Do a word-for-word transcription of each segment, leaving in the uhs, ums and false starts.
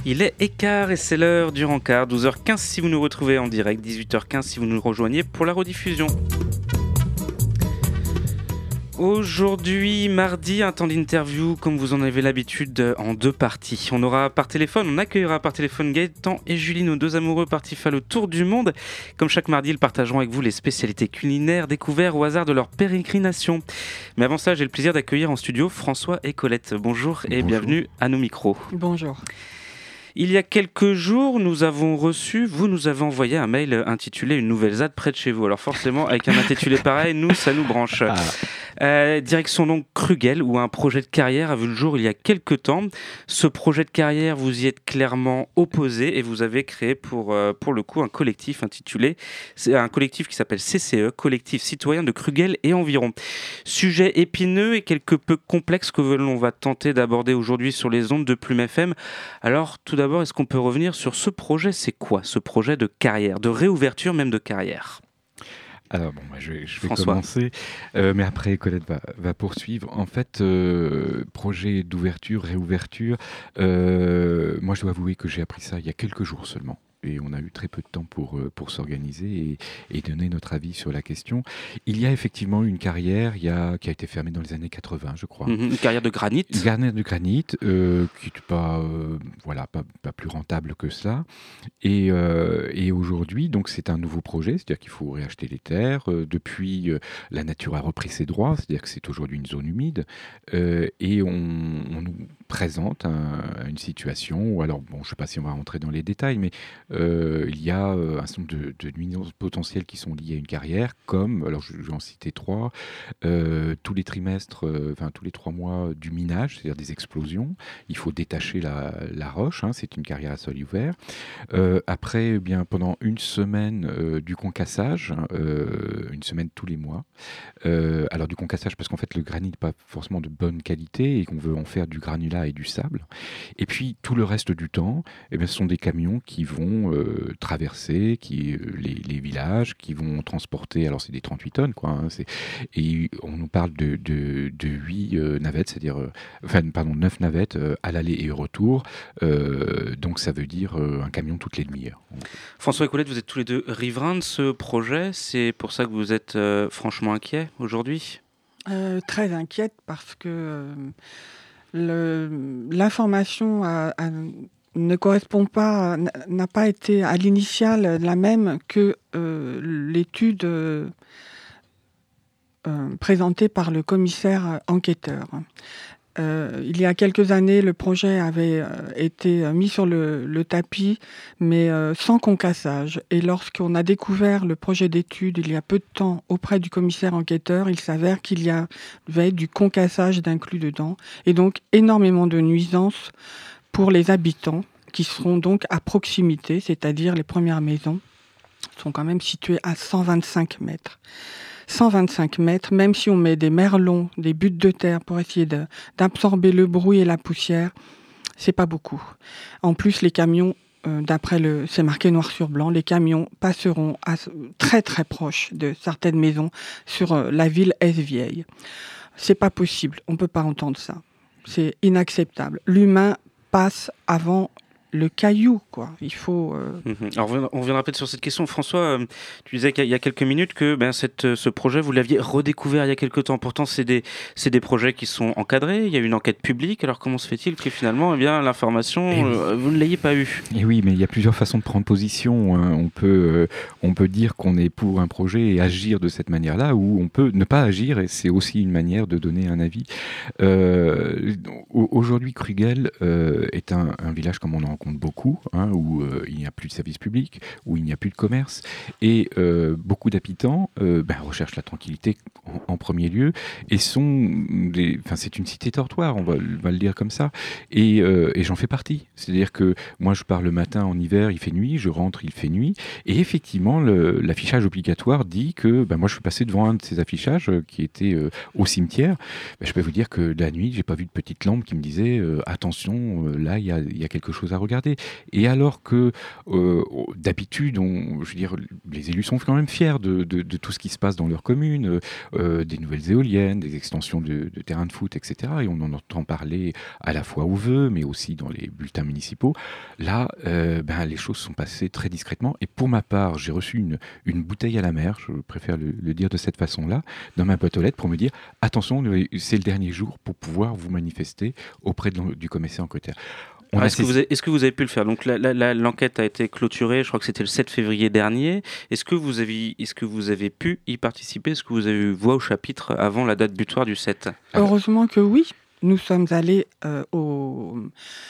Il est écart et c'est l'heure du rencard, douze heures quinze si vous nous retrouvez en direct, dix-huit heures quinze si vous nous rejoignez pour la rediffusion. Aujourd'hui, mardi, un temps d'interview comme vous en avez l'habitude en deux parties. On aura par téléphone, on accueillera par téléphone Gaëtan et Julie, nos deux amoureux partis faire le tour du monde. Comme chaque mardi, ils partageront avec vous les spécialités culinaires découvertes au hasard de leur pérégrination. Mais avant ça, j'ai le plaisir d'accueillir en studio François et Colette. Bonjour et Bonjour. Bienvenue à nos micros. Bonjour. Il y a quelques jours, nous avons reçu, vous nous avez envoyé un mail intitulé « Une nouvelle Z A D près de chez vous ». Alors forcément, avec un intitulé pareil, nous, ça nous branche. Ah. Euh, direction donc Krugell, où un projet de carrière a vu le jour il y a quelques temps. Ce projet de carrière, vous y êtes clairement opposé et vous avez créé pour, euh, pour le coup un collectif intitulé, c'est un collectif qui s'appelle C C E, Collectif Citoyen de Krugell et environ. Sujet épineux et quelque peu complexe que l'on va tenter d'aborder aujourd'hui sur les ondes de Plume F M. Alors tout d'abord, est-ce qu'on peut revenir sur ce projet? C'est quoi ce projet de carrière, de réouverture même de carrière? Alors bon, bah, je vais, je vais commencer, euh, mais après Colette va, va poursuivre. En fait, euh, projet d'ouverture, réouverture, euh, moi je dois avouer que j'ai appris ça il y a quelques jours seulement. Et on a eu très peu de temps pour, pour s'organiser et, et donner notre avis sur la question. Il y a effectivement une carrière il y a, qui a été fermée dans les années quatre-vingts, je crois. Mmh, une carrière de granit. Une carrière de granit, euh, qui n'est pas, euh, voilà, pas, pas plus rentable que ça. Et, euh, et aujourd'hui, donc, c'est un nouveau projet, c'est-à-dire qu'il faut réacheter les terres. Euh, depuis, euh, la nature a repris ses droits, c'est-à-dire que c'est aujourd'hui une zone humide. Euh, et on, on nous présente un, une situation où, alors, bon, je ne sais pas si on va rentrer dans les détails, mais Euh, il y a euh, un certain nombre de, de nuisances potentielles qui sont liées à une carrière, comme, alors je, je vais en citer trois, euh, tous les trimestres, euh, enfin tous les trois mois du minage, c'est-à-dire des explosions. Il faut détacher la, la roche, hein, c'est une carrière à sol ouvert. Euh, après, eh bien, pendant une semaine euh, du concassage, euh, une semaine tous les mois. Euh, alors du concassage parce qu'en fait le granit n'est pas forcément de bonne qualité et qu'on veut en faire du granulat et du sable. Et puis tout le reste du temps, eh bien, ce sont des camions qui vont euh, traverser qui, euh, les, les villages, qui vont transporter, alors c'est des trente-huit tonnes, quoi, hein, c'est, et on nous parle de, de, de huit euh, navettes, c'est-à-dire, euh, enfin, pardon, neuf navettes euh, à l'aller et au retour, euh, donc ça veut dire euh, un camion toutes les demi-heures. François et Colette, vous êtes tous les deux riverains de ce projet, c'est pour ça que vous êtes euh, franchement inquiets aujourd'hui? euh, Très inquiète parce que euh, le, l'information a, a, ne correspond pas, n'a pas été à l'initiale la même que euh, l'étude euh, euh, présentée par le commissaire enquêteur. Euh, il y a quelques années, le projet avait euh, été mis sur le, le tapis, mais euh, sans concassage. Et lorsqu'on a découvert le projet d'étude il y a peu de temps auprès du commissaire enquêteur, il s'avère qu'il y avait du concassage d'inclus dedans, et donc énormément de nuisances pour les habitants qui seront donc à proximité, c'est-à-dire les premières maisons sont quand même situées à cent vingt-cinq mètres. cent vingt-cinq mètres, même si on met des merlons, des buttes de terre pour essayer de, d'absorber le bruit et la poussière, c'est pas beaucoup. En plus, les camions, euh, d'après le, c'est marqué noir sur blanc, les camions passeront à, très très proche de certaines maisons sur euh, la ville Est-Vieille. C'est pas possible, on peut pas entendre ça. C'est inacceptable. L'humain passe avant le caillou, quoi. Il faut... Euh... Mmh. Alors, on reviendra peut-être sur cette question. François, euh, tu disais qu'il y a quelques minutes que ben, cette, ce projet, vous l'aviez redécouvert il y a quelques temps. Pourtant, c'est des, c'est des projets qui sont encadrés. Il y a une enquête publique. Alors, comment se fait-il que finalement, eh bien, l'information, oui. euh, vous ne l'ayez pas eue? Et oui, mais il y a plusieurs façons de prendre position. Hein. On peut, euh, on peut dire qu'on est pour un projet et agir de cette manière-là, ou on peut ne pas agir, et c'est aussi une manière de donner un avis. Euh, aujourd'hui, Krugell euh, est un, un village comme on en rencontre beaucoup, hein, où euh, il n'y a plus de services publics, où il n'y a plus de commerce, et euh, beaucoup d'habitants euh, ben, recherchent la tranquillité en, en premier lieu, et sont des, enfin, c'est une cité dortoir, on va, on va le dire comme ça, et, euh, et j'en fais partie. C'est-à-dire que moi, je pars le matin en hiver, il fait nuit, je rentre, il fait nuit, et effectivement, le, l'affichage obligatoire dit que, ben, moi, je suis passé devant un de ces affichages euh, qui était euh, au cimetière. Ben, je peux vous dire que la nuit, j'ai pas vu de petite lampe qui me disait euh, attention, euh, là, il y a, y a quelque chose à regarder. regarder. Et alors que euh, d'habitude, on, je veux dire, les élus sont quand même fiers de, de, de tout ce qui se passe dans leur commune, euh, des nouvelles éoliennes, des extensions de, de terrains de foot, et cetera. Et on en entend parler à la fois aux vœux, mais aussi dans les bulletins municipaux. Là, euh, ben, les choses sont passées très discrètement. Et pour ma part, j'ai reçu une, une bouteille à la mer, je préfère le, le dire de cette façon-là, dans ma boîte aux lettres pour me dire « Attention, c'est le dernier jour pour pouvoir vous manifester auprès de, du commissaire enquêteur ». Alors, est-ce, que vous avez, est-ce que vous avez pu le faire? Donc la, la, la, l'enquête a été clôturée, je crois que c'était le sept février dernier. Est-ce que vous avez, est-ce que vous avez pu y participer? Est-ce que vous avez eu voix au chapitre avant la date butoir du sept? Heureusement que oui. Nous sommes allés euh, au...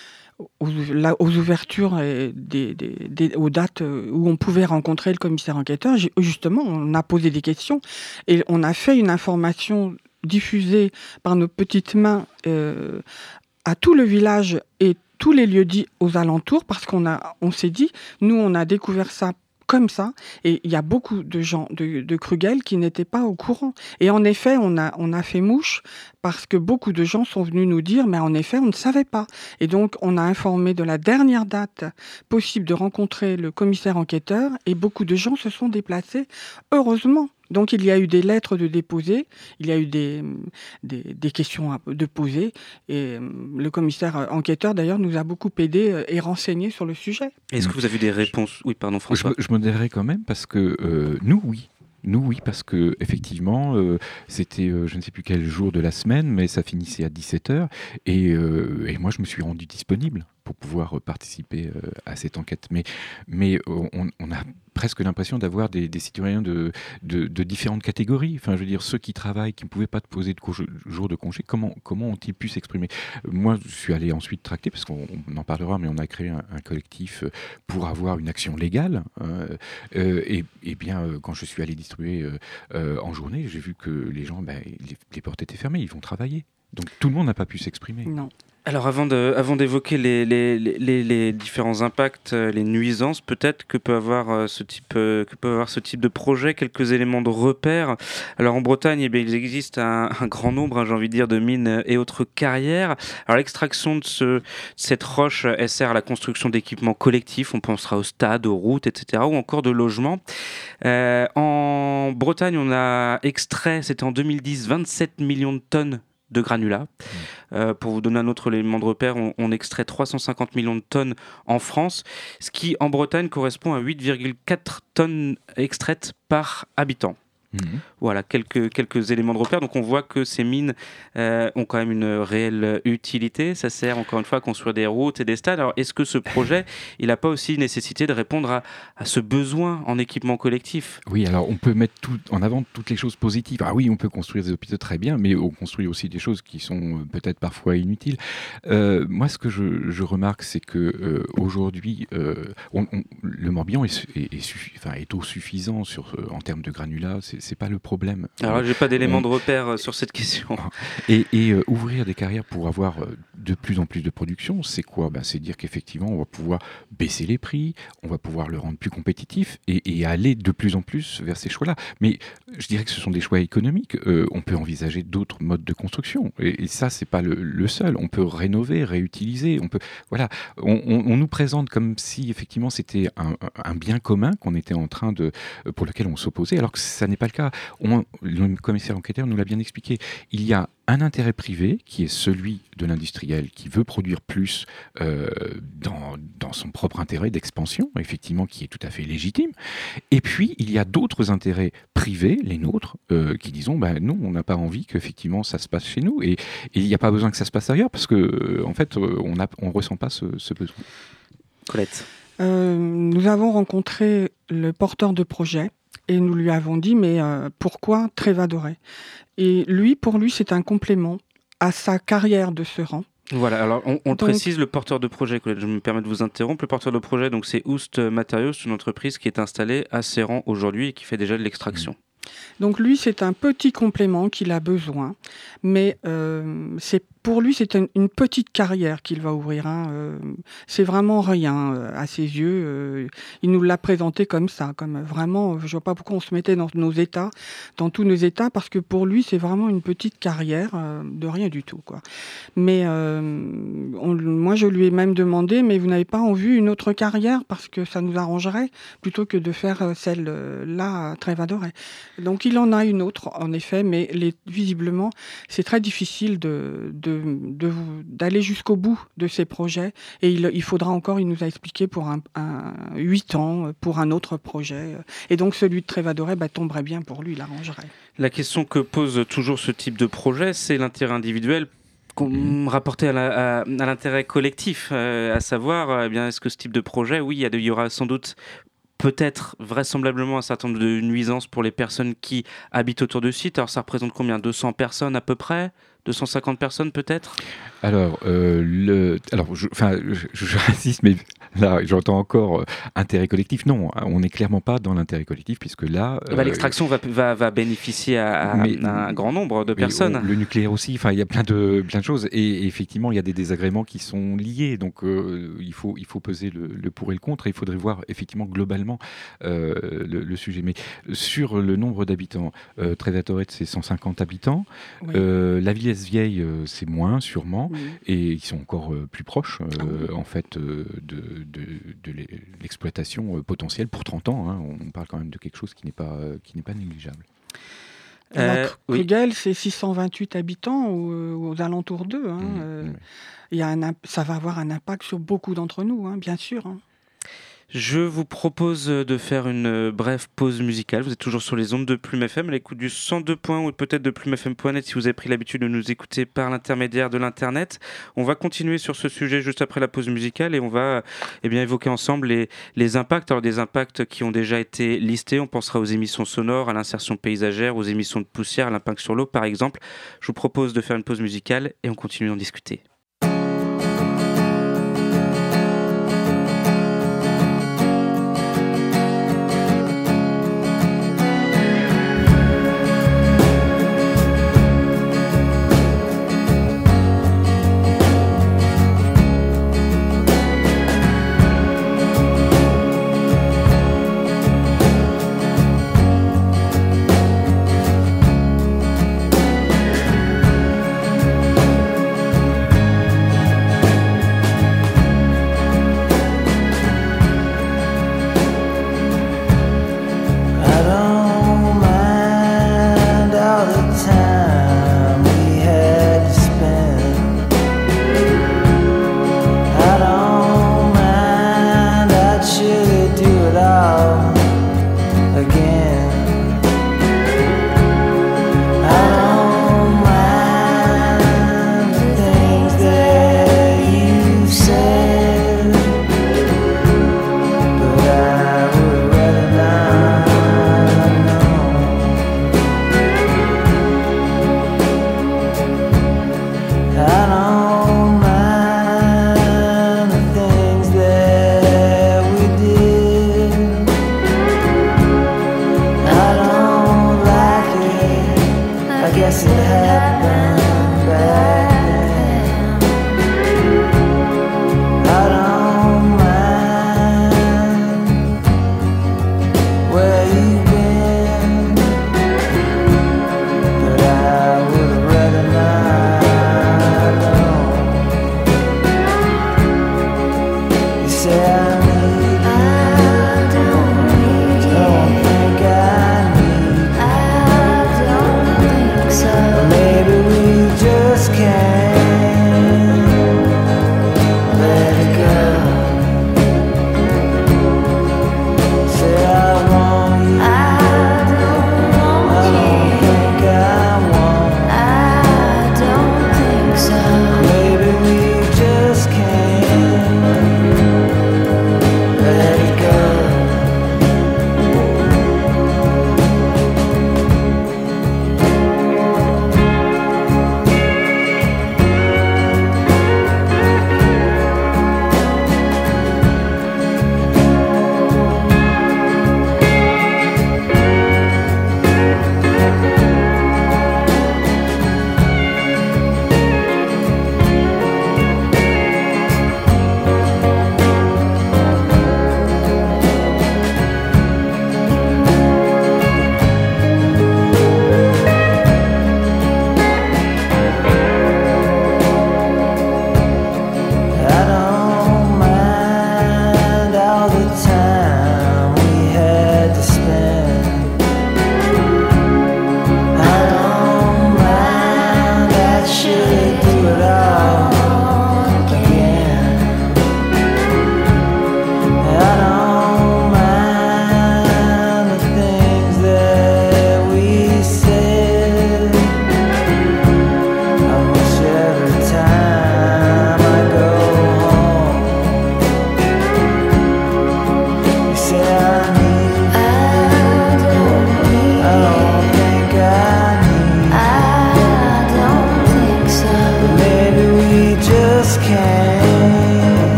Aux, là, aux ouvertures et des, des, des, aux dates où on pouvait rencontrer le commissaire enquêteur. Justement, on a posé des questions et on a fait une information diffusée par nos petites mains euh, à tout le village et tous les lieux-dits aux alentours, parce qu'on a, on s'est dit, nous, on a découvert ça comme ça, et il y a beaucoup de gens de, de Krugel qui n'étaient pas au courant. Et en effet, on a, on a fait mouche, parce que beaucoup de gens sont venus nous dire, mais en effet, on ne savait pas. Et donc, on a informé de la dernière date possible de rencontrer le commissaire enquêteur, et beaucoup de gens se sont déplacés, heureusement. Donc, il y a eu des lettres de déposer, il y a eu des, des, des questions à, de poser, et le commissaire enquêteur, d'ailleurs, nous a beaucoup aidé et renseigné sur le sujet. Est-ce que vous avez eu des réponses? Oui, pardon, François. Je, je modérerai quand même, parce que euh, nous, oui. Nous, oui, parce que effectivement, euh, c'était, euh, je ne sais plus quel jour de la semaine, mais ça finissait à dix-sept heures, et, euh, et moi, je me suis rendu disponible pour pouvoir participer euh, à cette enquête. Mais, mais on, on a presque l'impression d'avoir des, des citoyens de, de, de différentes catégories. Enfin, je veux dire, ceux qui travaillent, qui ne pouvaient pas te poser de congé, jour de congé, comment, comment ont-ils pu s'exprimer? Moi, je suis allé ensuite tracter, parce qu'on en parlera, mais on a créé un, un collectif pour avoir une action légale. Euh, euh, et, et bien, euh, quand je suis allé distribuer euh, euh, en journée, j'ai vu que les gens, ben, les, les portes étaient fermées, ils vont travailler. Donc tout le monde n'a pas pu s'exprimer. Non. Alors avant, de, avant d'évoquer les, les, les, les différents impacts, les nuisances peut-être que peut avoir ce type, que peut avoir ce type de projet, quelques éléments de repère. Alors en Bretagne, eh bien, il existe un, un grand nombre, hein, j'ai envie de dire, de mines et autres carrières. Alors l'extraction de ce, cette roche, elle sert à la construction d'équipements collectifs, on pensera aux stades, aux routes, et cetera, ou encore de logements. Euh, en Bretagne, on a extrait, c'était en deux mille dix, vingt-sept millions de tonnes de granulats. Mmh. Euh, pour vous donner un autre élément de repère, on, on extrait trois cent cinquante millions de tonnes en France, ce qui en Bretagne correspond à huit virgule quatre tonnes extraites par habitant. Mmh. Voilà, quelques, quelques éléments de repère. Donc on voit que ces mines euh, ont quand même une réelle utilité. Ça sert encore une fois à construire des routes et des stades. Alors est-ce que ce projet, il n'a pas aussi nécessité de répondre à, à ce besoin en équipement collectif? Oui, alors on peut mettre tout, en avant toutes les choses positives. Ah oui, on peut construire des hôpitaux très bien, mais on construit aussi des choses qui sont peut-être parfois inutiles. Euh, moi, ce que je, je remarque, c'est que euh, aujourd'hui, euh, on, on, le Morbihan est, est, est, suffi, enfin, est suffisant sur, en termes de granulats. C'est, c'est pas le problème. Alors, j'ai pas d'éléments on... de repère sur cette question. Et, et euh, ouvrir des carrières pour avoir euh, de plus en plus de production, c'est quoi? Ben, c'est dire qu'effectivement, on va pouvoir baisser les prix, on va pouvoir le rendre plus compétitif et, et aller de plus en plus vers ces choix-là. Mais je dirais que ce sont des choix économiques. Euh, on peut envisager d'autres modes de construction. Et, et ça, c'est pas le, le seul. On peut rénover, réutiliser. On peut, voilà. On, on, on nous présente comme si effectivement c'était un, un bien commun qu'on était en train de, pour lequel on s'opposait, alors que ça n'est pas le cas. On, le commissaire enquêteur nous l'a bien expliqué. Il y a un intérêt privé qui est celui de l'industriel qui veut produire plus euh, dans, dans son propre intérêt d'expansion, effectivement, qui est tout à fait légitime. Et puis, il y a d'autres intérêts privés, les nôtres, euh, qui disons, bah, nous, on n'a pas envie qu'effectivement ça se passe chez nous. Et, et il n'y a pas besoin que ça se passe ailleurs parce qu'en euh, en fait, on ne on ressent pas ce, ce besoin. Colette. Euh, nous avons rencontré le porteur de projet et nous lui avons dit, mais euh, pourquoi Trévadoré? Et lui, pour lui, c'est un complément à sa carrière de serein. Voilà, alors on, on donc, précise, le porteur de projet, je me permets de vous interrompre, le porteur de projet, donc c'est Oust Materials, une entreprise qui est installée à Serran aujourd'hui et qui fait déjà de l'extraction. Donc lui, c'est un petit complément qu'il a besoin, mais euh, c'est pour lui, c'est une, une petite carrière qu'il va ouvrir. Hein. Euh, c'est vraiment rien euh, à ses yeux. Euh, il nous l'a présenté comme ça, comme vraiment. Je vois pas pourquoi on se mettait dans nos états, dans tous nos états, parce que pour lui, c'est vraiment une petite carrière euh, de rien du tout, quoi. Mais euh, on, moi, je lui ai même demandé, mais vous n'avez pas en vue une autre carrière parce que ça nous arrangerait plutôt que de faire celle-là à Trèves-Adoret. Donc, il en a une autre, en effet, mais les, visiblement, c'est très difficile de, de, de, d'aller jusqu'au bout de ces projets. Et il, il faudra encore, il nous a expliqué, pour un, un, huit ans, pour un autre projet. Et donc, celui de Trèves-Adoret bah, tomberait bien pour lui, il arrangerait. La question que pose toujours ce type de projet, c'est l'intérêt individuel mmh. rapporté à, la, à, à l'intérêt collectif, euh, à savoir, eh bien, est-ce que ce type de projet, oui, il y, a de, il y aura sans doute peut-être vraisemblablement un certain nombre de nuisances pour les personnes qui habitent autour du site. Alors ça représente combien ? deux cents personnes à peu près ? deux cent cinquante personnes peut-être ? Alors, euh, le, alors, je, enfin, je, je résiste, mais là, j'entends encore euh, intérêt collectif. Non, on n'est clairement pas dans l'intérêt collectif, puisque là... Euh, bah, l'extraction va, va, va bénéficier à, à, mais, à un grand nombre de personnes. On, le nucléaire aussi, enfin, il y a plein de, plein de choses. Et, et effectivement, il y a des désagréments qui sont liés. Donc, euh, il, faut, il faut peser le, le pour et le contre. Et il faudrait voir, effectivement, globalement, euh, le, le sujet. Mais sur le nombre d'habitants, euh, Trèves-Adoret, c'est cent cinquante habitants. Oui. Euh, la Villesse-Vieille, euh, c'est moins, sûrement. Oui. Et ils sont encore euh, plus proches, euh, ah oui. en fait, euh, de, de, de l'exploitation euh, potentielle pour trente ans. Hein. On parle quand même de quelque chose qui n'est pas, euh, qui n'est pas négligeable. Euh, Krugel, oui. c'est six cent vingt-huit habitants aux, aux alentours d'eux. Hein. Mmh, euh, oui. il y a un, ça va avoir un impact sur beaucoup d'entre nous, hein, bien sûr. Hein. Je vous propose de faire une brève pause musicale. Vous êtes toujours sur les ondes de Plume F M, à l'écoute du cent deux point un ou peut-être de plume f m point net si vous avez pris l'habitude de nous écouter par l'intermédiaire de l'Internet. On va continuer sur ce sujet juste après la pause musicale et on va eh bien, évoquer ensemble les, les impacts. Alors des impacts qui ont déjà été listés. On pensera aux émissions sonores, à l'insertion paysagère, aux émissions de poussière, à l'impact sur l'eau par exemple. Je vous propose de faire une pause musicale et on continue d'en discuter. So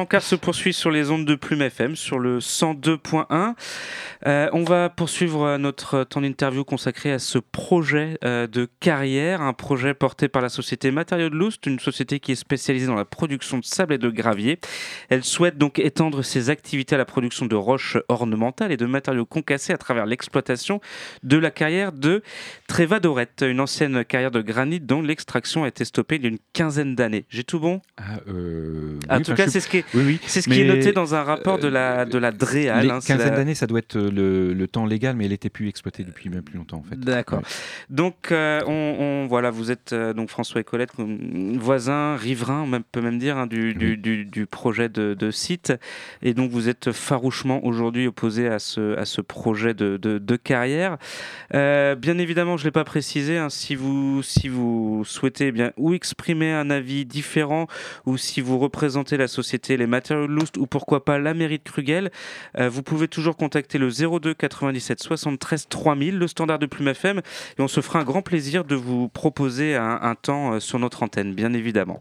l'encart se poursuit sur les ondes de Plume F M, sur le cent deux point un. Euh, on va poursuivre notre temps d'interview consacré à ce projet euh, de carrière, un projet porté par la société Matériaux de Loust, une société qui est spécialisée dans la production de sable et de gravier. Elle souhaite donc étendre ses activités à la production de roches ornementales et de matériaux concassés à travers l'exploitation de la carrière de Trévadorette, une ancienne carrière de granit dont l'extraction a été stoppée il y a une quinzaine d'années. J'ai tout bon ? Ah, euh, En oui, tout enfin, cas, je... c'est ce qui est, oui, oui. c'est ce mais... qui est noté dans un rapport de la, de la DREAL. Les hein, quinzaine la... d'années, ça doit être le, le temps légal, mais elle n'était plus exploitée depuis même plus longtemps en fait. D'accord. Ouais. Donc, euh, on, on, voilà, vous êtes euh, donc François et Colette, voisins, riverains, on peut même dire, hein, du, oui. du, du, du projet de, de site. Et donc, vous êtes farouchement aujourd'hui opposés à ce, à ce projet de, de, de carrière. Euh, bien évidemment, je ne l'ai pas précisé, hein, si, vous, si vous souhaitez eh bien, ou exprimer un avis différent, ou si vous représentez la société Les Matériaux de Loust, ou pourquoi pas la mairie de Krugel, euh, vous pouvez toujours contacter le zéro deux quatre-vingt-dix-sept soixante-treize trois mille, le standard de Plume F M, et on se fera un grand plaisir de vous proposer un, un temps sur notre antenne, bien évidemment.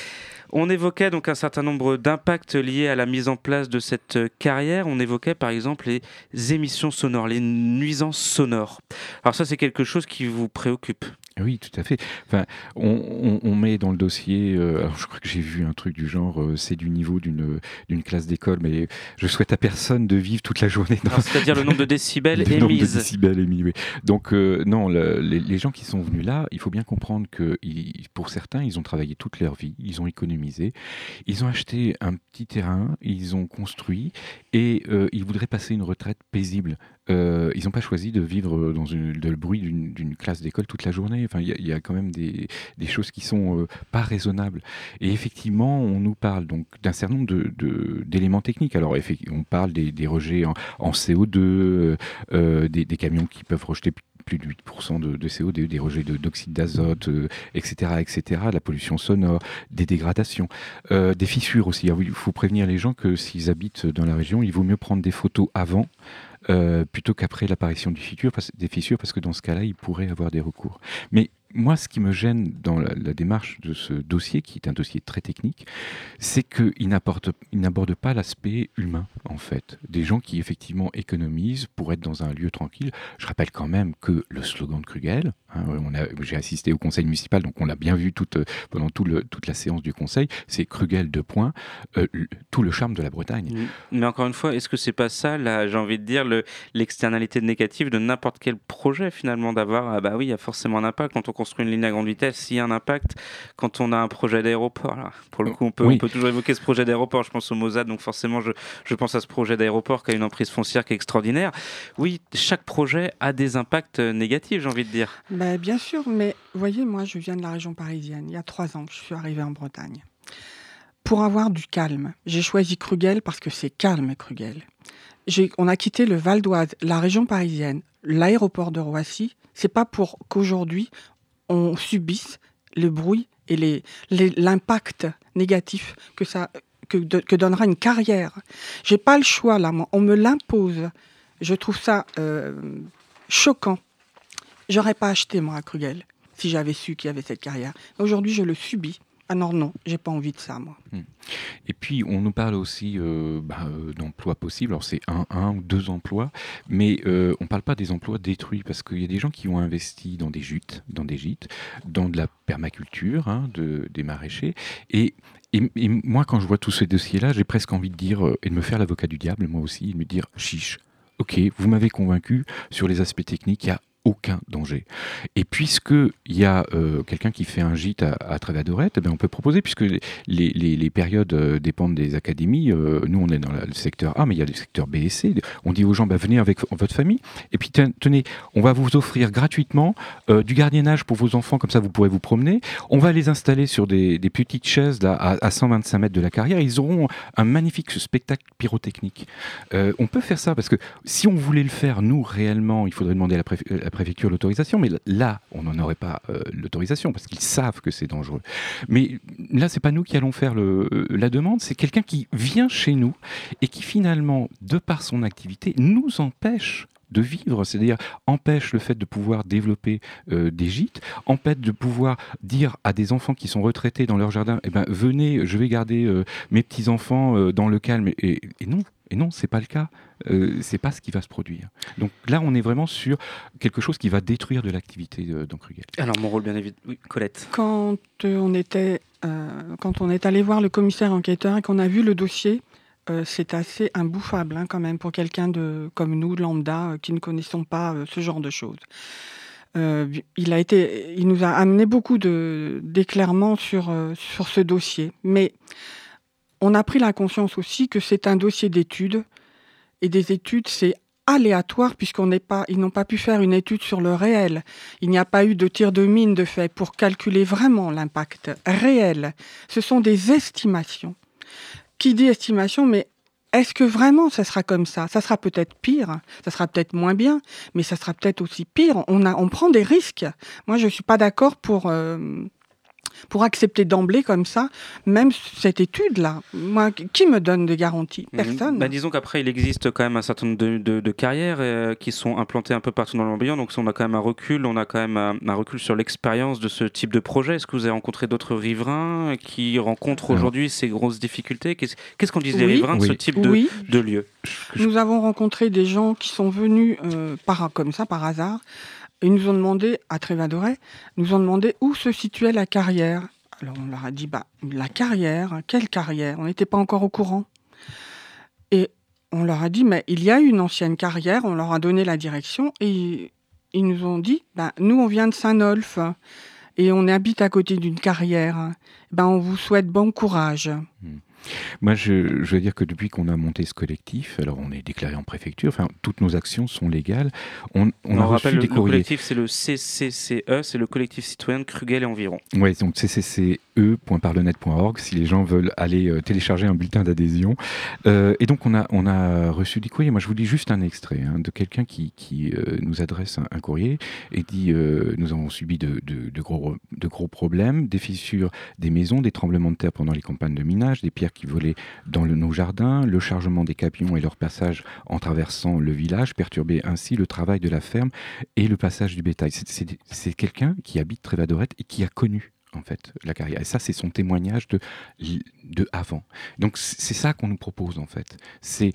On évoquait donc un certain nombre d'impacts liés à la mise en place de cette carrière. On évoquait par exemple les émissions sonores, les nuisances sonores. Alors ça, c'est quelque chose qui vous préoccupe ? Oui, tout à fait. Enfin, on, on, on met dans le dossier, euh, alors je crois que j'ai vu un truc du genre, euh, c'est du niveau d'une, d'une classe d'école, mais je souhaite à personne de vivre toute la journée. Dans... C'est-à-dire le nombre de décibels émis. Le nombre de décibels émis, oui. Donc, euh, non, le, les, les gens qui sont venus là, il faut bien comprendre que ils, pour certains, ils ont travaillé toute leur vie, ils ont économisé, ils ont acheté un petit terrain, ils ont construit et euh, ils voudraient passer une retraite paisible. Euh, ils n'ont pas choisi de vivre dans une, de le bruit d'une, d'une classe d'école toute la journée. Enfin, il y, y a quand même des, des choses qui sont euh, pas raisonnables. Et effectivement, on nous parle donc d'un certain nombre de, de, d'éléments techniques. Alors, on parle des, des rejets en, en C O deux, euh, des, des camions qui peuvent rejeter plus de huit pour cent de, de C O deux, des rejets de, d'oxyde d'azote, euh, et cetera, et cetera, la pollution sonore, des dégradations, euh, des fissures aussi. Alors, il faut prévenir les gens que s'ils habitent dans la région, il vaut mieux prendre des photos avant Euh, plutôt qu'après l'apparition du fissure, parce, des fissures, parce que dans ce cas-là, il pourrait avoir des recours. Mais moi, ce qui me gêne dans la, la démarche de ce dossier, qui est un dossier très technique, c'est qu'il n'apporte, il n'aborde pas l'aspect humain, en fait. Des gens qui, effectivement, économisent pour être dans un lieu tranquille. Je rappelle quand même que le slogan de Krugel, hein, on a, j'ai assisté au conseil municipal, donc on l'a bien vu toute, pendant tout le, toute la séance du conseil, c'est Krugel, deux points, euh, tout le charme de la Bretagne. Mais encore une fois, est-ce que c'est pas ça, là, j'ai envie de dire, le, l'externalité négative de n'importe quel projet, finalement, d'avoir, ah bah oui, il y a forcément un impact quand on construit une ligne à grande vitesse, s'il y a un impact quand on a un projet d'aéroport. Là. Pour le coup, on peut, oui. on peut toujours évoquer ce projet d'aéroport. Je pense au Mosad, donc forcément, je, je pense à ce projet d'aéroport qui a une emprise foncière qui est extraordinaire. Oui, chaque projet a des impacts négatifs, j'ai envie de dire. Bah, bien sûr, mais vous voyez, moi, je viens de la région parisienne. Il y a trois ans que je suis arrivée en Bretagne. Pour avoir du calme, j'ai choisi Krugel parce que c'est calme, Krugel. J'ai, on a quitté le Val d'Oise, la région parisienne, l'aéroport de Roissy. C'est pas pour qu'aujourd'hui on subisse le bruit et les, les, l'impact négatif que ça que, de, que donnera une carrière. J'ai pas le choix là, on me l'impose. Je trouve ça euh, choquant. J'aurais pas acheté moi à Krugel si j'avais su qu'il y avait cette carrière. Aujourd'hui, je le subis. Ah non, non, j'ai pas envie de ça, moi. Et puis, on nous parle aussi euh, bah, d'emplois possibles. Alors, c'est un, un ou deux emplois, mais euh, on ne parle pas des emplois détruits, parce qu'il y a des gens qui ont investi dans des gîtes, dans des gîtes, dans de la permaculture, hein, de, des maraîchers. Et, et, et moi, quand je vois tous ces dossiers-là, j'ai presque envie de dire, euh, et de me faire l'avocat du diable, moi aussi, et de me dire, chiche, ok, vous m'avez convaincu sur les aspects techniques, il y a aucun danger. Et puisqu'il y a euh, quelqu'un qui fait un gîte à, à Trévadorette, eh bien on peut proposer, puisque les, les, les périodes euh, dépendent des académies. Euh, nous, on est dans la, le secteur A, mais il y a le secteur B et C. On dit aux gens, bah, venez avec votre famille. Et puis, tenez, on va vous offrir gratuitement euh, du gardiennage pour vos enfants, comme ça, vous pourrez vous promener. On va les installer sur des, des petites chaises là, à, à cent vingt-cinq mètres de la carrière. Ils auront un magnifique spectacle pyrotechnique. Euh, on peut faire ça, parce que si on voulait le faire, nous, réellement, il faudrait demander à la, préf- la préfecture l'autorisation, mais là, on n'en aurait pas euh, l'autorisation, parce qu'ils savent que c'est dangereux. Mais là, c'est pas nous qui allons faire le, euh, la demande, c'est quelqu'un qui vient chez nous et qui finalement, de par son activité, nous empêche de vivre, c'est-à-dire empêche le fait de pouvoir développer euh, des gîtes, empêche de pouvoir dire à des enfants qui sont retraités dans leur jardin, eh ben, venez, je vais garder euh, mes petits-enfants euh, dans le calme. Et, et non, et non, c'est pas le cas. Euh, c'est pas ce qui va se produire. Donc là, on est vraiment sur quelque chose qui va détruire de l'activité euh, dans Krugell. Alors, mon rôle, bien évidemment. Oui, Colette. Quand euh, on était, euh, quand on est allé voir le commissaire enquêteur et qu'on a vu le dossier, euh, c'est assez imbouffable hein, quand même pour quelqu'un de comme nous, lambda, euh, qui ne connaissons pas euh, ce genre de choses. Euh, il a été, il nous a amené beaucoup de d'éclairements sur euh, sur ce dossier, mais on a pris la conscience aussi que c'est un dossier d'études. Et des études, c'est aléatoire puisqu'on n'est pas, ils n'ont pas pu faire une étude sur le réel. Il n'y a pas eu de tir de mine de fait pour calculer vraiment l'impact réel. Ce sont des estimations. Qui dit estimation, mais est-ce que vraiment ça sera comme ça ? Ça sera peut-être pire, ça sera peut-être moins bien, mais ça sera peut-être aussi pire. On, a, on prend des risques. Moi, je ne suis pas d'accord pour... Euh, pour accepter d'emblée comme ça, même cette étude-là. Moi, qui me donne des garanties ? Personne. Mmh. Bah, disons qu'après, il existe quand même un certain nombre de, de, de carrières euh, qui sont implantées un peu partout dans l'Orbihan. Donc, on a quand même un recul, on a quand même un, un recul sur l'expérience de ce type de projet. Est-ce que vous avez rencontré d'autres riverains qui rencontrent Alors. aujourd'hui ces grosses difficultés ? Qu'est-ce, qu'est-ce qu'on disent oui. des riverains de oui. ce type de, oui. de lieu ? Nous avons rencontré des gens qui sont venus euh, par, comme ça, par hasard. Ils nous ont demandé, à Trévadoret, nous ont demandé où se situait la carrière. Alors on leur a dit, bah, la carrière, quelle carrière ? On n'était pas encore au courant. Et on leur a dit, mais il y a une ancienne carrière, on leur a donné la direction, et ils nous ont dit, bah, nous on vient de Saint-Nolf, et on habite à côté d'une carrière. Ben, on vous souhaite bon courage. Mmh. Moi, je, je veux dire que depuis qu'on a monté ce collectif, alors on est déclaré en préfecture, enfin, toutes nos actions sont légales. On, on, on a reçu rappelle, des le, courriers. Le collectif, c'est le C C C E, c'est le collectif citoyen de Krugell et environ. Oui, donc c c c e point parlenet point org si les gens veulent aller euh, télécharger un bulletin d'adhésion. Euh, et donc, on a, on a reçu des courriers. Moi, je vous lis juste un extrait hein, de quelqu'un qui, qui euh, nous adresse un, un courrier et dit euh, nous avons subi de, de, de, gros, de gros problèmes, des fissures des maisons, des tremblements de terre pendant les campagnes de minage, des pierres qui volaient dans le, nos jardins, le chargement des camions et leur passage en traversant le village perturbait ainsi le travail de la ferme et le passage du bétail. C'est, c'est, c'est quelqu'un qui habite Trévadoret et qui a connu en fait la carrière. Et ça, c'est son témoignage de, de avant. Donc c'est ça qu'on nous propose en fait. C'est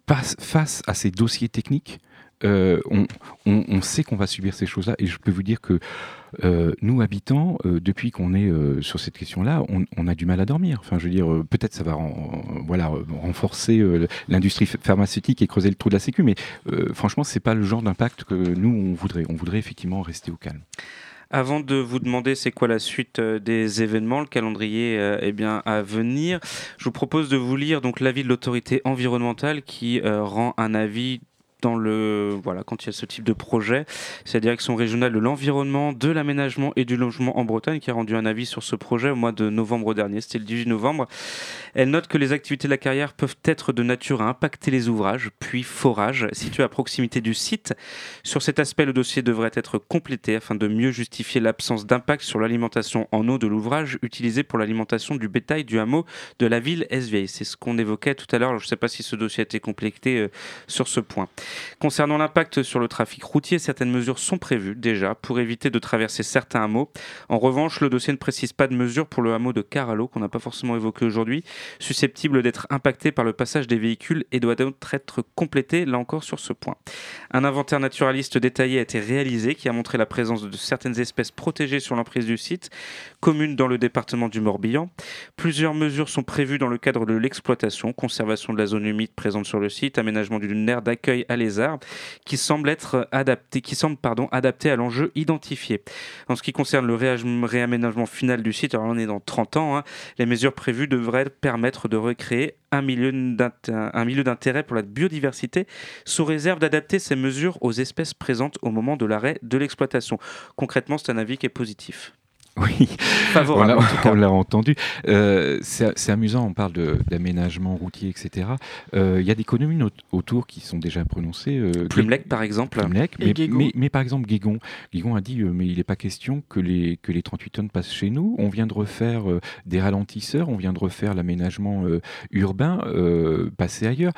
face à ces dossiers techniques, euh, on, on, on sait qu'on va subir ces choses-là et je peux vous dire que Euh, nous, habitants, euh, depuis qu'on est euh, sur cette question-là, on, on a du mal à dormir. Enfin, je veux dire, euh, peut-être ça va ren- voilà, renforcer euh, l'industrie pharmaceutique et creuser le trou de la sécu, mais euh, franchement, c'est pas le genre d'impact que nous, on voudrait. On voudrait effectivement rester au calme. Avant de vous demander c'est quoi la suite des événements, le calendrier euh, eh bien, à venir, je vous propose de vous lire donc, l'avis de l'autorité environnementale qui euh, rend un avis dans le, voilà, quand il y a ce type de projet. C'est la direction régionale de l'environnement, de l'aménagement et du logement en Bretagne qui a rendu un avis sur ce projet au mois de novembre dernier, c'était le dix-huit novembre. Elle note que les activités de la carrière peuvent être de nature à impacter les ouvrages, puis forages, situés à proximité du site. Sur cet aspect, le dossier devrait être complété afin de mieux justifier l'absence d'impact sur l'alimentation en eau de l'ouvrage utilisé pour l'alimentation du bétail du hameau de la ville Esvieille. C'est ce qu'on évoquait tout à l'heure. Alors, je ne sais pas si ce dossier a été complété euh, sur ce point. Concernant l'impact sur le trafic routier, certaines mesures sont prévues déjà pour éviter de traverser certains hameaux. En revanche, le dossier ne précise pas de mesures pour le hameau de Caralo, qu'on n'a pas forcément évoqué aujourd'hui, susceptible d'être impacté par le passage des véhicules et doit donc être complété, là encore, sur ce point. Un inventaire naturaliste détaillé a été réalisé qui a montré la présence de certaines espèces protégées sur l'emprise du site, commune dans le département du Morbihan. Plusieurs mesures sont prévues dans le cadre de l'exploitation, conservation de la zone humide présente sur le site, aménagement d'une aire d'accueil à lézards, qui semble être adapté, qui semble, pardon, adapté à l'enjeu identifié. En ce qui concerne le réa- réaménagement final du site, alors on est dans trente ans, hein, les mesures prévues devraient permettre de recréer un milieu, un milieu d'intérêt pour la biodiversité, sous réserve d'adapter ces mesures aux espèces présentes au moment de l'arrêt de l'exploitation. Concrètement, c'est un avis qui est positif. Oui, favorable, on, l'a, en tout cas. on l'a entendu. Euh, c'est, c'est amusant, on parle de, d'aménagement routier, et cetera. Il euh, y a des communes au- autour qui sont déjà prononcées. Euh, Plumelec, par exemple. Plumelec, mais, mais, mais par exemple, Guégon. Guégon a dit, euh, mais il n'est pas question que les, que les trente-huit tonnes passent chez nous. On vient de refaire euh, des ralentisseurs, on vient de refaire l'aménagement euh, urbain, euh, passer ailleurs.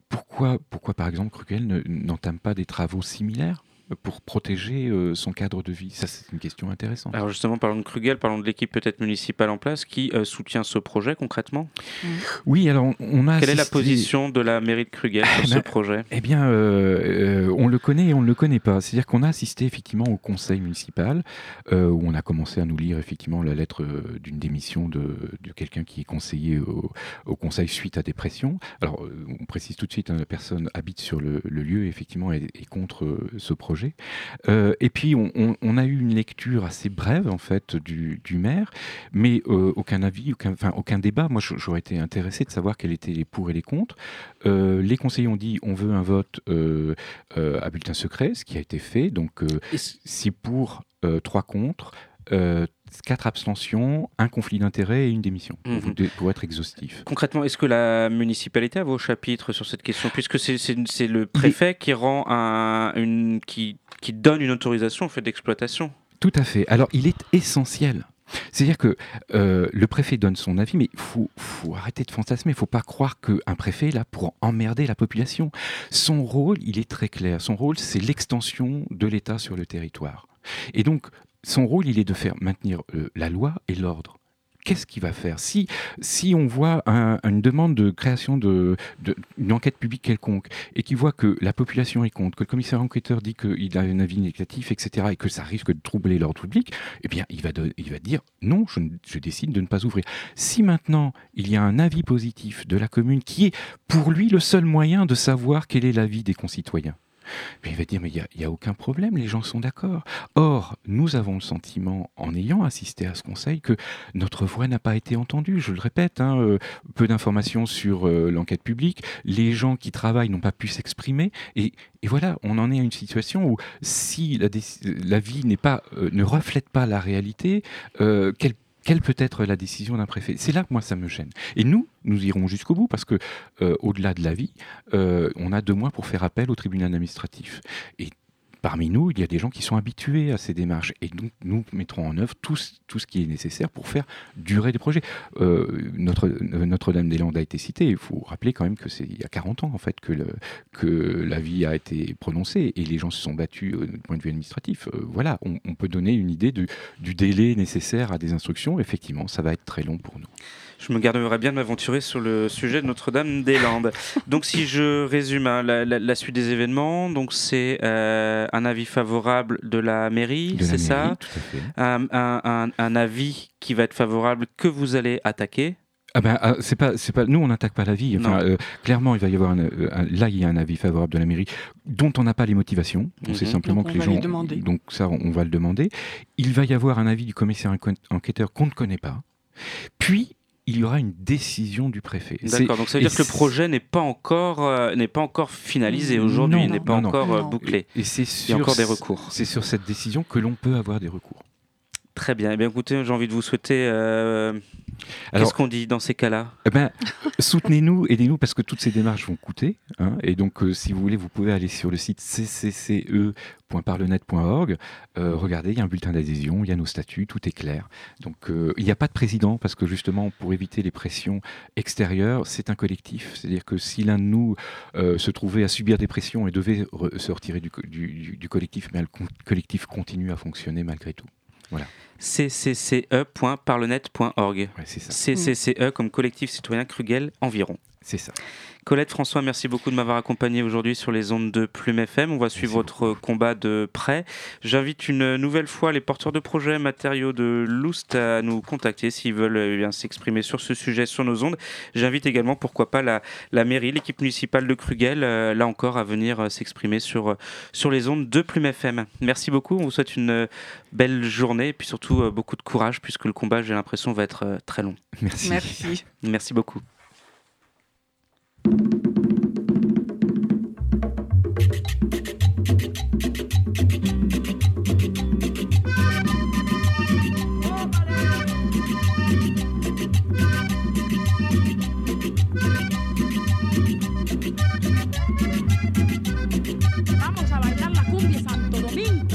pourquoi, pourquoi, par exemple, Krugell ne, n'entame pas des travaux similaires pour protéger euh, son cadre de vie? Ça, c'est une question intéressante. Alors justement, parlons de Krugell, parlons de l'équipe peut-être municipale en place qui euh, soutient ce projet concrètement. Mmh. Oui, alors on a Quelle assisté... est la position de la mairie de Krugell sur eh ce ben, projet? Eh bien, euh, euh, on le connaît et on ne le connaît pas. C'est-à-dire qu'on a assisté effectivement au conseil municipal, euh, où on a commencé à nous lire effectivement la lettre euh, d'une démission de, de quelqu'un qui est conseiller au, au conseil suite à des pressions. Alors, euh, on précise tout de suite, hein, la personne habite sur le, le lieu et effectivement est, est contre euh, ce projet. Euh, et puis on, on, on a eu une lecture assez brève en fait du, du maire, mais euh, aucun avis, aucun, enfin, aucun débat. Moi j'aurais été intéressé de savoir quels étaient les pour et les contre. Euh, les conseillers ont dit on veut un vote euh, euh, à bulletin secret, ce qui a été fait. Donc euh, six pour, euh, trois contre. Euh, quatre abstentions, un conflit d'intérêts et une démission, pour, mmh. vous, pour être exhaustif. Concrètement, est-ce que la municipalité a vos chapitres sur cette question, puisque c'est, c'est, c'est le préfet est... qui rend un, une, qui, qui donne une autorisation au fait d'exploitation? Tout à fait. Alors, il est essentiel. C'est-à-dire que euh, le préfet donne son avis, mais il faut, faut arrêter de fantasmer. Il ne faut pas croire qu'un préfet est là pour emmerder la population. Son rôle, il est très clair. Son rôle, c'est l'extension de l'État sur le territoire. Et donc, son rôle, il est de faire maintenir euh, la loi et l'ordre. Qu'est-ce qu'il va faire si, si on voit un, une demande de création de, de, d'une enquête publique quelconque et qu'il voit que la population est contre, que le commissaire enquêteur dit qu'il a un avis négatif, et cetera, et que ça risque de troubler l'ordre public, eh bien, il va, de, il va dire non, je, je décide de ne pas ouvrir. Si maintenant, il y a un avis positif de la commune qui est pour lui le seul moyen de savoir quel est l'avis des concitoyens, mais il va dire, mais il n'y a, a aucun problème, les gens sont d'accord. Or, nous avons le sentiment, en ayant assisté à ce conseil, que notre voix n'a pas été entendue. Je le répète, hein, euh, peu d'informations sur euh, l'enquête publique, les gens qui travaillent n'ont pas pu s'exprimer, et, et voilà, on en est à une situation où si la, la vie n'est pas, euh, ne reflète pas la réalité, euh, quelle Quelle peut être la décision d'un préfet? C'est là que moi ça me gêne. Et nous, nous irons jusqu'au bout parce que, euh, au-delà de l'avis, euh, on a deux mois pour faire appel au tribunal administratif. Et parmi nous, il y a des gens qui sont habitués à ces démarches. Et donc, nous mettrons en œuvre tout, tout ce qui est nécessaire pour faire durer des projets. Euh, Notre, Notre-Dame-des-Landes a été citée. Il faut rappeler quand même que c'est il y a quarante ans en fait, que, le, que l'avis a été prononcé et les gens se sont battus euh, du point de vue administratif. Euh, voilà, on, on peut donner une idée du, du délai nécessaire à des instructions. Effectivement, ça va être très long pour nous. Je me garderai bien de m'aventurer sur le sujet de Notre-Dame-des-Landes. Donc, si je résume hein, la, la, la suite des événements, donc c'est euh, un avis favorable de la mairie, de c'est la ça mairie, tout à fait. un, un, un, un avis qui va être favorable que vous allez attaquer. Ah ben, euh, c'est pas, c'est pas, nous on n'attaque pas l'avis. Enfin, euh, clairement, il va y avoir un, un, là il y a un avis favorable de la mairie dont on n'a pas les motivations. On mm-hmm. sait simplement donc que les gens. Les donc ça, on va le demander. Il va y avoir un avis du commissaire enquêteur qu'on ne connaît pas. Puis il y aura une décision du préfet. D'accord, c'est, donc ça veut dire que le projet n'est pas encore, euh, n'est pas encore finalisé aujourd'hui, non, n'est pas non, encore non. bouclé. Et, et c'est sur, il y a encore des recours. C'est sur cette décision que l'on peut avoir des recours. Très bien. Eh bien, écoutez, j'ai envie de vous souhaiter... Euh... Alors, qu'est-ce qu'on dit dans ces cas-là? Eh ben, soutenez-nous, aidez-nous, parce que toutes ces démarches vont coûter. Hein, et donc, euh, si vous voulez, vous pouvez aller sur le site c c c e point parlenet point org. Euh, regardez, il y a un bulletin d'adhésion, il y a nos statuts, tout est clair. Donc, euh, il n'y a pas de président, parce que justement, pour éviter les pressions extérieures, c'est un collectif. C'est-à-dire que si l'un de nous euh, se trouvait à subir des pressions et devait re- se retirer du, du, du, du collectif, mais le collectif continue à fonctionner malgré tout. Voilà. c c c e point parlenet point org. Ouais, c'est ça. C C C E comme collectif citoyen Krugell environ. C'est ça. Colette, François, merci beaucoup de m'avoir accompagné aujourd'hui sur les ondes de Plume F M. On va suivre merci votre beaucoup. combat de près. J'invite une nouvelle fois les porteurs de projets matériaux de Loust à nous contacter s'ils veulent eh bien, s'exprimer sur ce sujet sur nos ondes. J'invite également, pourquoi pas, la, la mairie, l'équipe municipale de Krugell, euh, là encore, à venir euh, s'exprimer sur, euh, sur les ondes de Plume F M. Merci beaucoup. On vous souhaite une euh, belle journée et puis surtout euh, beaucoup de courage puisque le combat, j'ai l'impression, va être euh, très long. Merci. Merci. Merci beaucoup. Vamos a bailar la cumbia Santo Domingo.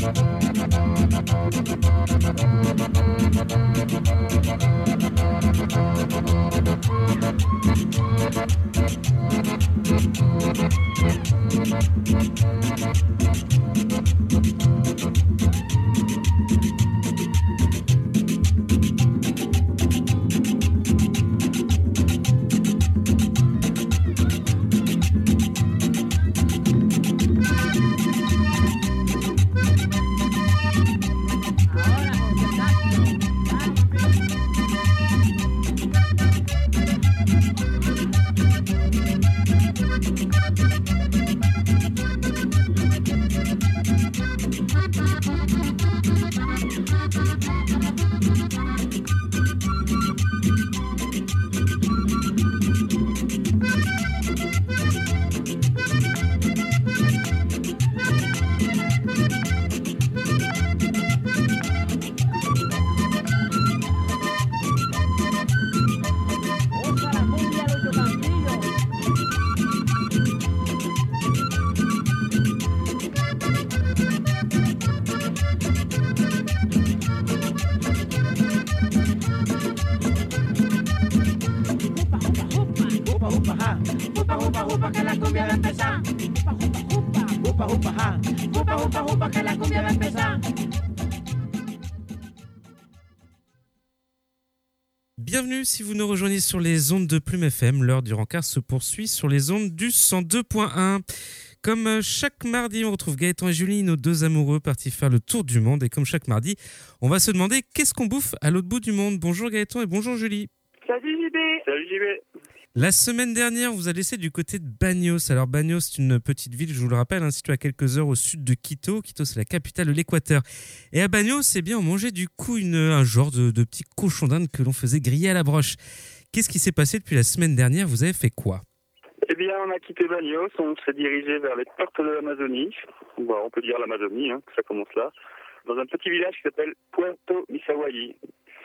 Bienvenue si vous nous rejoignez sur les ondes de Plume F M. L'heure du rencard se poursuit sur les ondes du cent deux point un. Comme chaque mardi, on retrouve Gaëtan et Julie, nos deux amoureux partis faire le tour du monde. Et comme chaque mardi, on va se demander qu'est-ce qu'on bouffe à l'autre bout du monde. Bonjour Gaëtan et bonjour Julie. Salut J B. Salut J B. La semaine dernière, on vous a laissé du côté de Bagnos. Alors Bagnos, c'est une petite ville, je vous le rappelle, hein, située à quelques heures au sud de Quito. Quito, c'est la capitale de l'Équateur. Et à Bagnos, eh bien, on mangeait du coup une, un genre de, de petit cochon d'Inde que l'on faisait griller à la broche. Qu'est-ce qui s'est passé depuis la semaine dernière? Vous avez fait quoi? Eh bien, on a quitté Bagnos, on s'est dirigé vers les portes de l'Amazonie. Bon, on peut dire l'Amazonie, hein, ça commence là. Dans un petit village qui s'appelle Puerto Misawayi.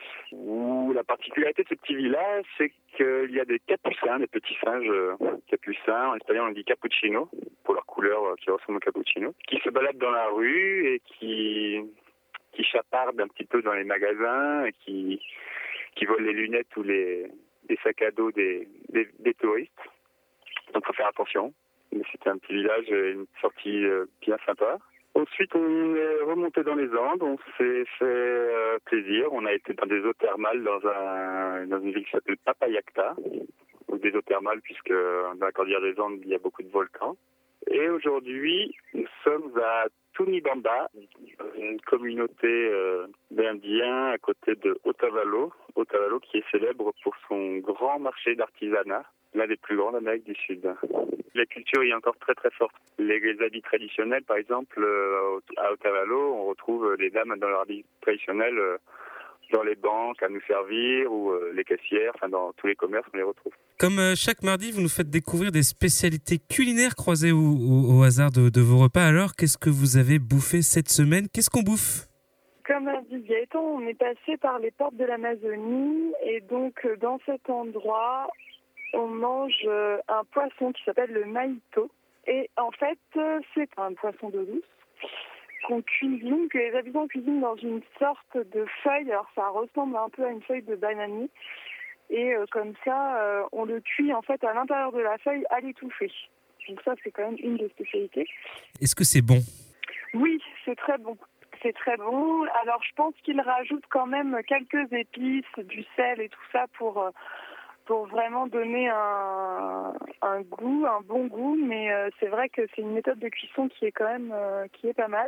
Où la particularité de ce petit village, c'est qu'il y a des capucins, des petits singes euh, capucins, en espagnol on dit cappuccino, pour leur couleur euh, qui ressemble au cappuccino, qui se baladent dans la rue et qui, qui chapardent un petit peu dans les magasins et qui, qui volent les lunettes ou les, les sacs à dos des, des, des touristes. Donc il faut faire attention. Mais c'était un petit village, une sortie euh, bien sympa. Ensuite, on est remonté dans les Andes, on s'est fait euh, plaisir. On a été dans des eaux thermales dans, un, dans une ville qui s'appelle Papayacta, ou des eaux thermales puisque dans la cordillère des Andes, il y a beaucoup de volcans. Et aujourd'hui, nous sommes à Tunibamba, une communauté euh, d'Indiens à côté de Otavalo, Otavalo qui est célèbre pour son grand marché d'artisanat, l'un des plus grands d'Amérique du Sud. La culture y est encore très très forte. Les, les habits traditionnels, par exemple, euh, à Otavalo, on retrouve les dames dans leurs habits traditionnels euh, dans les banques à nous servir ou euh, les caissières, enfin dans tous les commerces, on les retrouve. Comme euh, chaque mardi, vous nous faites découvrir des spécialités culinaires croisées au, au, au hasard de, de vos repas. Alors, qu'est-ce que vous avez bouffé cette semaine? Qu'est-ce qu'on bouffe? Comme a dit Gaëtan, on est passé par les portes de l'Amazonie et donc dans cet endroit, on mange un poisson qui s'appelle le maïto. Et en fait, c'est un poisson d'eau douce qu'on cuisine, que les habitants cuisinent dans une sorte de feuille. Alors ça ressemble un peu à une feuille de bananier. Et euh, comme ça, euh, on le cuit en fait à l'intérieur de la feuille à l'étouffer. Donc ça, c'est quand même une des spécialités. Est-ce que c'est bon? Oui, c'est très bon. C'est très bon. Alors je pense qu'il rajoute quand même quelques épices, du sel et tout ça pour... Euh, pour vraiment donner un, un goût, un bon goût, mais euh, c'est vrai que c'est une méthode de cuisson qui est quand même euh, qui est pas mal.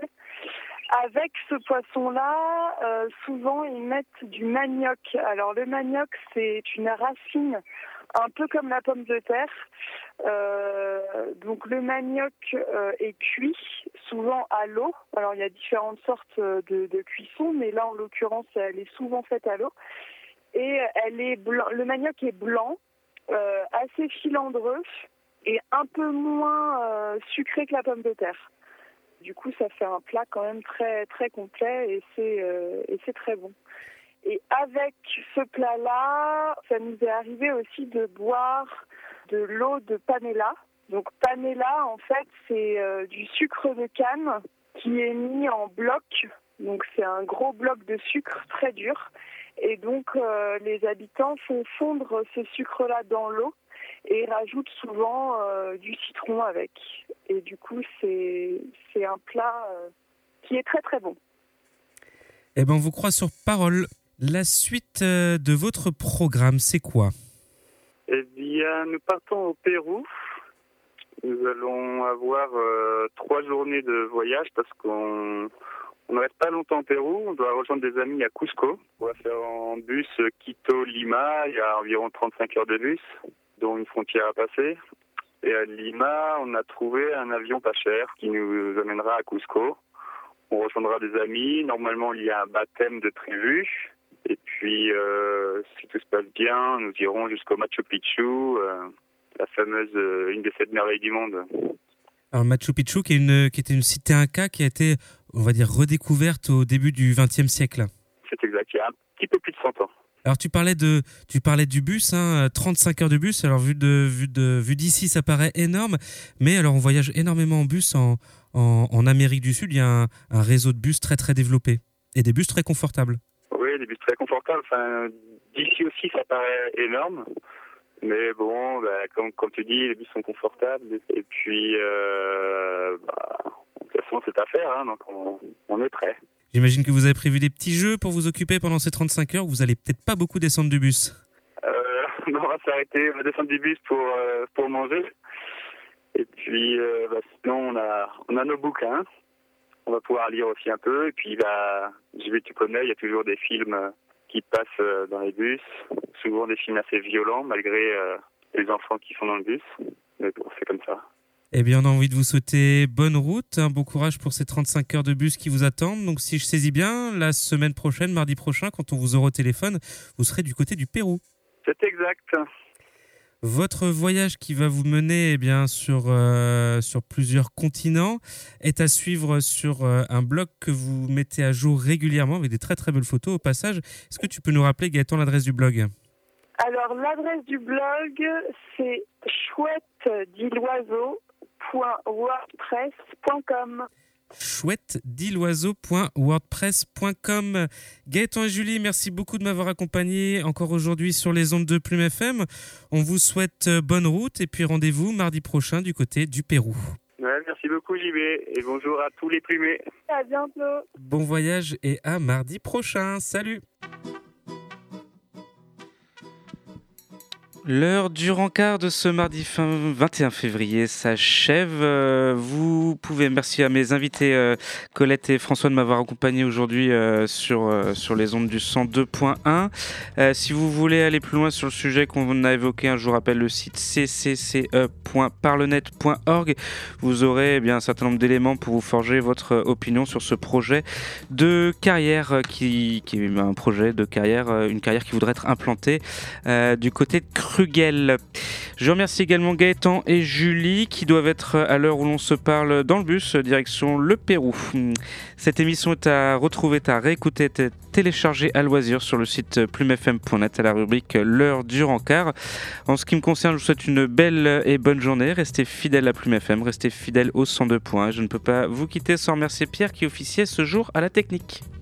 Avec ce poisson-là, euh, souvent ils mettent du manioc. Alors le manioc, c'est une racine un peu comme la pomme de terre. Euh, donc le manioc euh, est cuit souvent à l'eau. Alors il y a différentes sortes de, de cuisson, mais là en l'occurrence, elle est souvent faite à l'eau. Et elle est blanc, le manioc est blanc, euh, assez filandreux et un peu moins euh, sucré que la pomme de terre. Du coup, ça fait un plat quand même très très complet et c'est euh, et c'est très bon. Et avec ce plat-là, ça nous est arrivé aussi de boire de l'eau de panela. Donc panela, en fait, c'est euh, du sucre de canne qui est mis en bloc. Donc c'est un gros bloc de sucre très dur. Et donc euh, les habitants font fondre ce sucre-là dans l'eau et rajoutent souvent euh, du citron avec. Et du coup, c'est, c'est un plat euh, qui est très très bon. Eh ben, on vous croit sur parole. La suite euh, de votre programme, c'est quoi ? Eh bien, nous partons au Pérou. Nous allons avoir euh, trois journées de voyage parce qu'on on ne reste pas longtemps au Pérou. On doit rejoindre des amis à Cusco. On va faire en bus Quito-Lima. Il y a environ trente-cinq heures de bus, dont une frontière à passer. Et à Lima, on a trouvé un avion pas cher qui nous amènera à Cusco. On rejoindra des amis. Normalement, il y a un baptême de prévu. Et puis, euh, si tout se passe bien, nous irons jusqu'au Machu Picchu, euh, la fameuse, euh, une des sept merveilles du monde. Alors, Machu Picchu, qui, est une, qui était une cité inca qui a été, on va dire, redécouverte au début du vingtième siècle. C'est exact, il y a un petit peu plus de cent ans. Alors, tu parlais, de, tu parlais du bus, hein, trente-cinq heures de bus. Alors, vu, de, vu, de, vu d'ici, ça paraît énorme. Mais alors, on voyage énormément en bus. En, en, en Amérique du Sud, il y a un, un réseau de bus très, très développé. Et des bus très confortables. Oui, des bus très confortables. Enfin, d'ici aussi, ça paraît énorme. Mais bon, bah, comme, comme tu dis, les bus sont confortables. Et puis, euh, bah, de toute façon, c'est à faire. Hein, donc, on, on est prêt. J'imagine que vous avez prévu des petits jeux pour vous occuper pendant ces trente-cinq heures. Vous allez peut-être pas beaucoup descendre du bus. Euh, on va s'arrêter, on va descendre du bus pour, euh, pour manger. Et puis, euh, bah, sinon, on a, on a nos bouquins. On va pouvoir lire aussi un peu. Et puis, bah, je vais, tu connais, il y a toujours des films qui passent dans les bus. Souvent des films assez violents, malgré euh, les enfants qui sont dans le bus. Mais bon, c'est comme ça. Eh bien, on a envie de vous souhaiter bonne route, hein, bon courage pour ces trente-cinq heures de bus qui vous attendent. Donc, si je saisis bien, la semaine prochaine, mardi prochain, quand on vous aura au téléphone, vous serez du côté du Pérou. C'est exact. Votre voyage qui va vous mener eh bien, sur, euh, sur plusieurs continents est à suivre sur euh, un blog que vous mettez à jour régulièrement avec des très très belles photos au passage. Est-ce que tu peux nous rappeler, Gaëtan, l'adresse du blog ? Alors, l'adresse du blog, c'est chouette dit l'oiseau point wordpress point com. chouette dit l'oiseau point wordpress point com. Gaëtan et Julie, merci beaucoup de m'avoir accompagné encore aujourd'hui sur les ondes de Plume F M. On vous souhaite bonne route et puis rendez-vous mardi prochain du côté du Pérou. Ouais, merci beaucoup J B et bonjour à tous les plumés. À bientôt. Bon voyage et à mardi prochain. Salut. L'heure du rencard de ce mardi fin vingt et un février s'achève. Euh, vous pouvez, merci à mes invités euh, Colette et François de m'avoir accompagné aujourd'hui euh, sur, euh, sur les ondes du cent deux point un. Euh, si vous voulez aller plus loin sur le sujet qu'on a évoqué, je vous rappelle le site c c c e point parlenet point org. Vous aurez eh bien, un certain nombre d'éléments pour vous forger votre opinion sur ce projet de carrière qui, qui est un projet de carrière, une carrière qui voudrait être implantée euh, du côté de Krugel. Je remercie également Gaëtan et Julie qui doivent être à l'heure où l'on se parle dans le bus direction le Pérou. Cette émission est à retrouver, à réécouter, à télécharger à loisir sur le site plume f m point net à la rubrique l'heure du rencard. En ce qui me concerne, je vous souhaite une belle et bonne journée. Restez fidèles à Plume F M, restez fidèles au cent deux points. Je ne peux pas vous quitter sans remercier Pierre qui officiait ce jour à la technique.